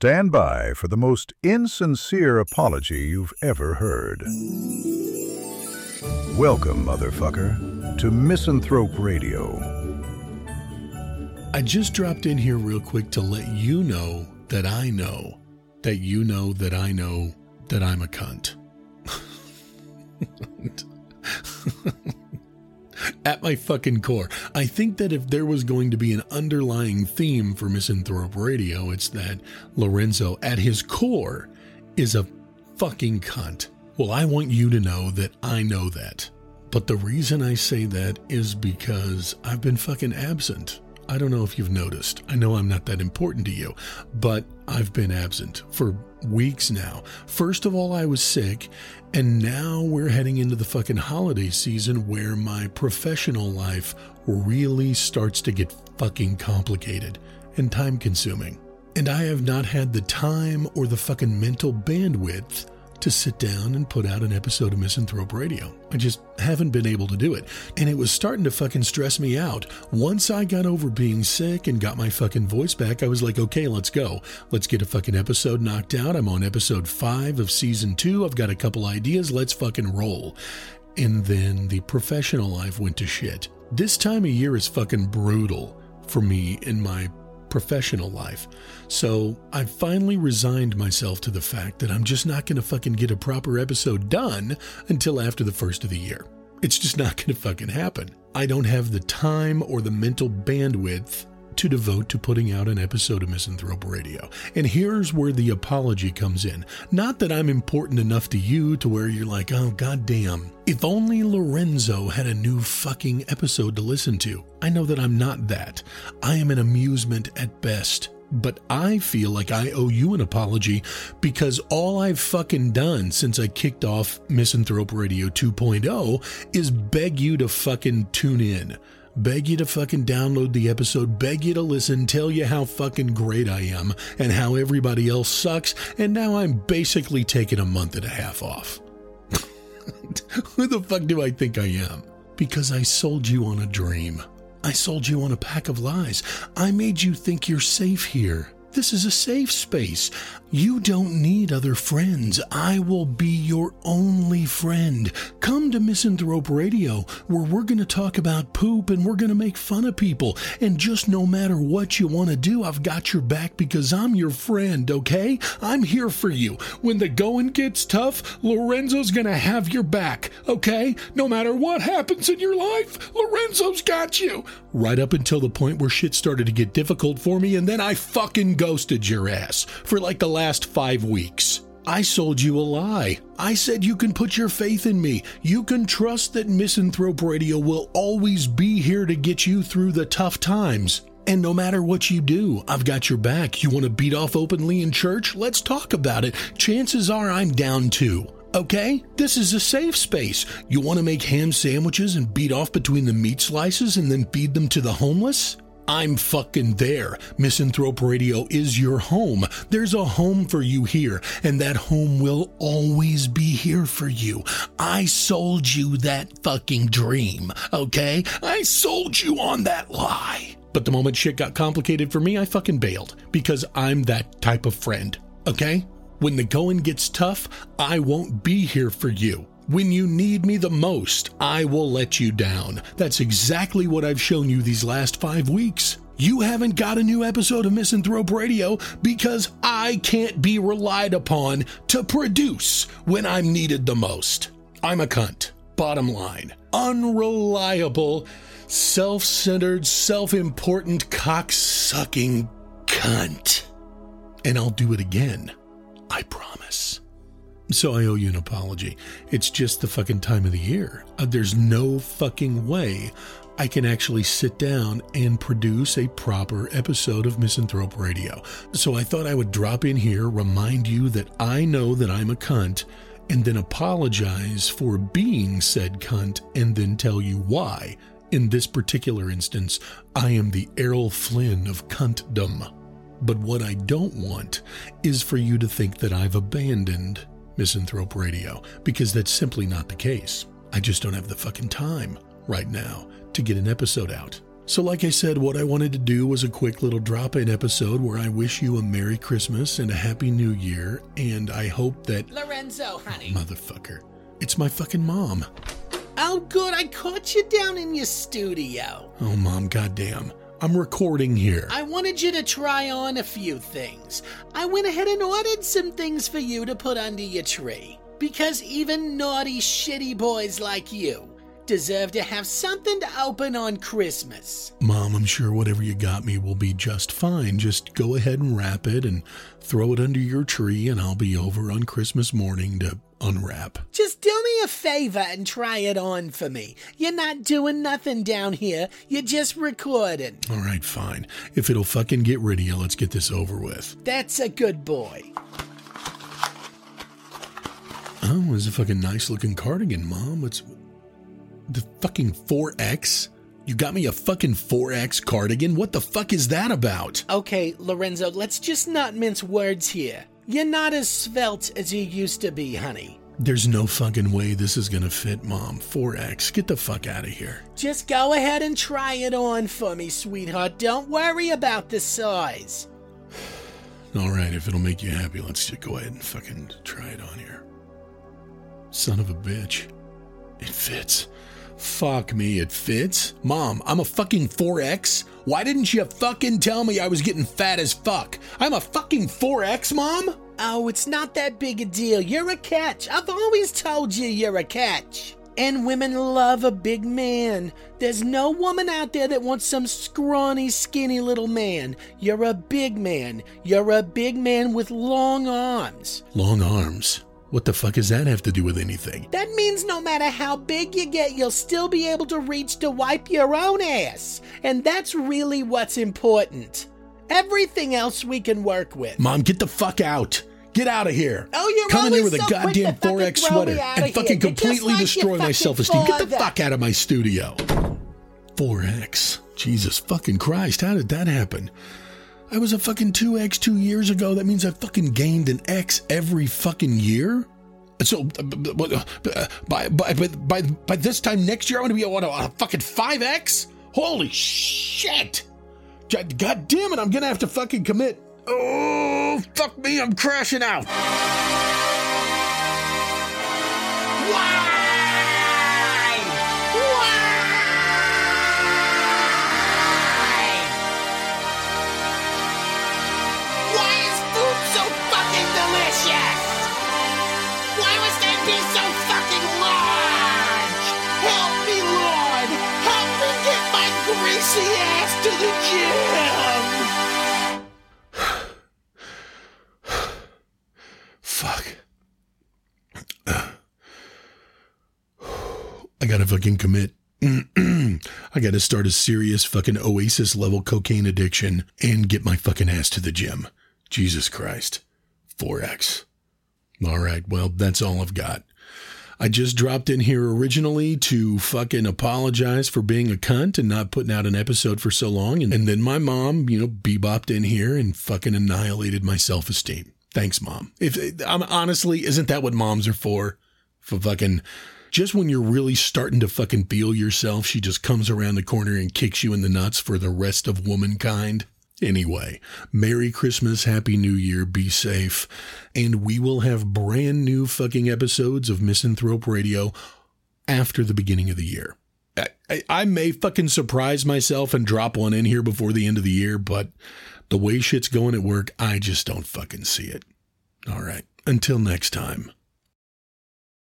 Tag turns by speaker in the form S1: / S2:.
S1: Stand by for the most insincere apology you've ever heard. Welcome, motherfucker, to Misanthrope Radio.
S2: I just dropped in here real quick to let you know that I know that you know that I know that I'm a cunt. At my fucking core, I think that if there was going to be an underlying theme for Misanthrope Radio, it's that Lorenzo, at his core, is a fucking cunt. Well, I want you to know that I know that. But the reason I say that is because I've been fucking absent. I don't know if you've noticed. I know I'm not that important to you, but I've been absent for weeks now. First of all, I was sick, and now we're heading into the fucking holiday season where my professional life really starts to get fucking complicated and time-consuming. And I have not had the time or the fucking mental bandwidth to sit down and put out an episode of Misanthrope Radio. I just haven't been able to do it. And it was starting to fucking stress me out. Once I got over being sick and got my fucking voice back, I was like, okay, let's go. Let's get a fucking episode knocked out. I'm on episode 5 of season 2. I've got a couple ideas. Let's fucking roll. And then the professional life went to shit. This time of year is fucking brutal for me in my professional life. So I finally resigned myself to the fact that I'm just not going to fucking get a proper episode done until after the first of the year. It's just not going to fucking happen. I don't have the time or the mental bandwidth to devote to putting out an episode of Misanthrope Radio. And here's where the apology comes in. Not that I'm important enough to you to where you're like, oh, goddamn, if only Lorenzo had a new fucking episode to listen to. I know that I'm not that. I am an amusement at best. But I feel like I owe you an apology because all I've fucking done since I kicked off Misanthrope Radio 2.0 is beg you to fucking tune in. Beg you to fucking download the episode, beg you to listen, tell you how fucking great I am and how everybody else sucks, and now I'm basically taking a month and a half off. Who the fuck do I think I am? Because I sold you on a dream. I sold you on a pack of lies. I made you think you're safe here. This is a safe space. You don't need other friends. I will be your only friend. Come to Misanthrope Radio, where we're going to talk about poop and we're going to make fun of people. And just no matter what you want to do, I've got your back because I'm your friend, okay? I'm here for you. When the going gets tough, Lorenzo's going to have your back, okay? No matter what happens in your life, Lorenzo's got you. Right up until the point where shit started to get difficult for me, and then I fucking ghosted your ass for like the last 5 weeks. I sold you a lie. I said you can put your faith in me. You can trust that Misanthrope Radio will always be here to get you through the tough times. And no matter what you do, I've got your back. You want to beat off openly in church? Let's talk about it. Chances are I'm down too. Okay? This is a safe space. You want to make ham sandwiches and beat off between the meat slices and then feed them to the homeless? I'm fucking there. Misanthrope Radio is your home. There's a home for you here, and that home will always be here for you. I sold you that fucking dream, okay? I sold you on that lie. But the moment shit got complicated for me, I fucking bailed, because I'm that type of friend, okay? When the going gets tough, I won't be here for you. When you need me the most, I will let you down. That's exactly what I've shown you these last 5 weeks. You haven't got a new episode of Misanthrope Radio because I can't be relied upon to produce when I'm needed the most. I'm a cunt. Bottom line. Unreliable, self-centered, self-important, cock-sucking cunt. And I'll do it again. I promise. So I owe you an apology. It's just the fucking time of the year. There's no fucking way I can actually sit down and produce a proper episode of Misanthrope Radio. So I thought I would drop in here, remind you that I know that I'm a cunt, and then apologize for being said cunt, and then tell you why. In this particular instance, I am the Errol Flynn of cuntdom. But what I don't want is for you to think that I've abandoned Misanthrope Radio, because that's simply not the case. I just don't have the fucking time right now to get an episode out. So like I said, what I wanted to do was a quick little drop-in episode where I wish you a Merry Christmas and a Happy New Year, and I hope that...
S3: Lorenzo, honey.
S2: Motherfucker. It's my fucking mom.
S3: Oh, good. I caught you down in your studio.
S2: Oh, Mom, goddamn. I'm recording here.
S3: I wanted you to try on a few things. I went ahead and ordered some things for you to put under your tree. Because even naughty, shitty boys like you deserve to have something to open on Christmas.
S2: Mom, I'm sure whatever you got me will be just fine. Just go ahead and wrap it and throw it under your tree, and I'll be over on Christmas morning to unwrap.
S3: Just do me a favor and try it on for me. You're not doing nothing down here. You're just recording.
S2: All right, fine. If it'll fucking get rid of you, let's get this over with.
S3: That's a good boy.
S2: Oh, it's a fucking nice-looking cardigan, Mom. It's the fucking 4X? You got me a fucking 4X cardigan? What the fuck is that about?
S3: Okay, Lorenzo, let's just not mince words here. You're not as svelte as you used to be, honey.
S2: There's no fucking way this is gonna fit, Mom. 4X. Get the fuck out of here.
S3: Just go ahead and try it on for me, sweetheart. Don't worry about the size.
S2: All right, if it'll make you happy, let's just go ahead and fucking try it on here. Son of a bitch. It fits. Fuck me, it fits? Mom, I'm a fucking 4X? Why didn't you fucking tell me I was getting fat as fuck? I'm a fucking 4X, Mom?
S3: Oh, it's not that big a deal. You're a catch. I've always told you you're a catch. And women love a big man. There's no woman out there that wants some scrawny, skinny little man. You're a big man. You're a big man with long arms.
S2: Long arms? What the fuck does that have to do with anything?
S3: That means no matter how big you get, you'll still be able to reach to wipe your own ass. And that's really what's important. Everything else we can work with.
S2: Mom, get the fuck out. Get out of here.
S3: Oh, you're
S2: Come in here
S3: always
S2: with a
S3: so quick
S2: goddamn
S3: to fucking
S2: 4X
S3: throw me
S2: sweater
S3: outta
S2: and fucking
S3: here. You're just
S2: completely
S3: like your
S2: destroy my
S3: fucking
S2: self-esteem. Get the
S3: father.
S2: fuck out of my studio. 4X. Jesus fucking Christ, how did that happen? I was a fucking 2X 2 years ago. That means I fucking gained an X every fucking year? So, by this time next year, I'm going to be a fucking 5X? Holy shit! God damn it, I'm going to have to fucking commit. Oh, fuck me, I'm crashing out.
S3: Why is food so fucking delicious? Why must I be so fucking large? Help me, Lord! Help me get my greasy ass to the gym!
S2: Fuck. I gotta fucking commit. I gotta start a serious fucking Oasis level cocaine addiction and get my fucking ass to the gym. Jesus Christ. 4X. All right, well, that's all I've got. I just dropped in here originally to fucking apologize for being a cunt and not putting out an episode for so long. And then my mom, bebopped in here and fucking annihilated my self-esteem. Thanks, Mom. Honestly, isn't that what moms are for? For fucking, just when you're really starting to fucking feel yourself, she just comes around the corner and kicks you in the nuts for the rest of womankind. Anyway, Merry Christmas, Happy New Year, be safe, and we will have brand new fucking episodes of Misanthrope Radio after the beginning of the year. I may fucking surprise myself and drop one in here before the end of the year, but the way shit's going at work, I just don't fucking see it. All right, until next time.